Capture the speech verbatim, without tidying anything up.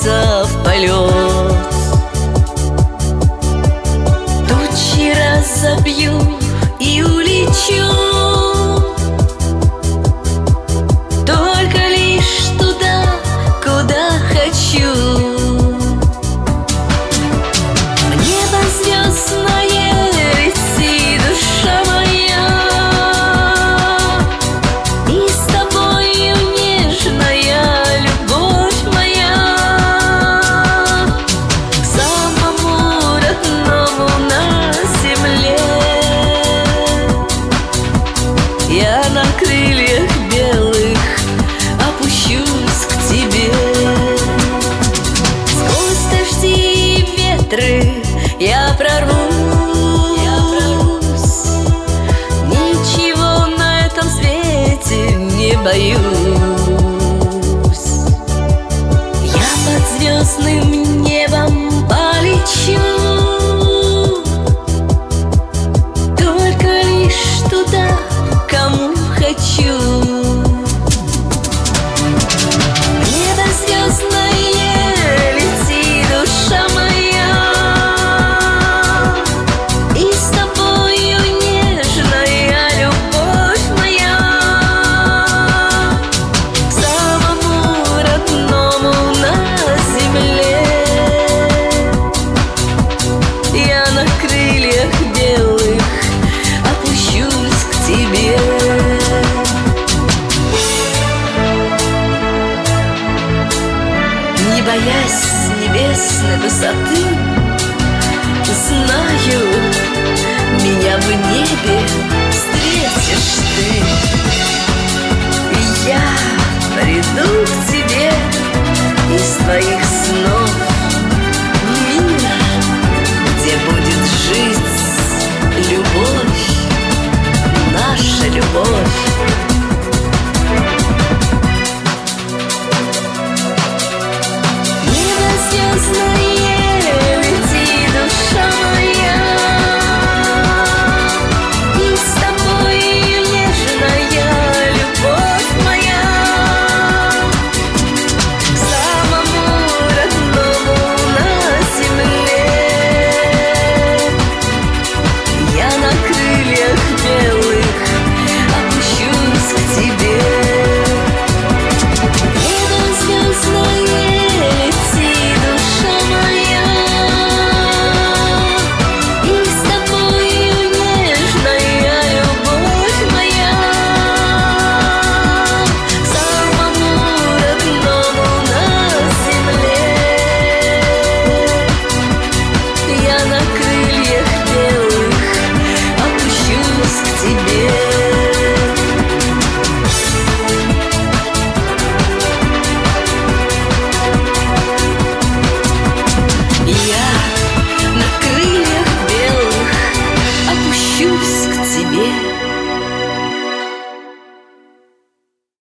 отправиться в полет. Тучи разобью и улечу, только лишь туда, куда хочу. Небо звездное лети, душа моя, и с тобою нежная любовь моя к самому родному на земле. Я на крыльях белых опущусь к тебе. Сквозь дожди и ветры я прорвусь, ничего на этом свете не боюсь.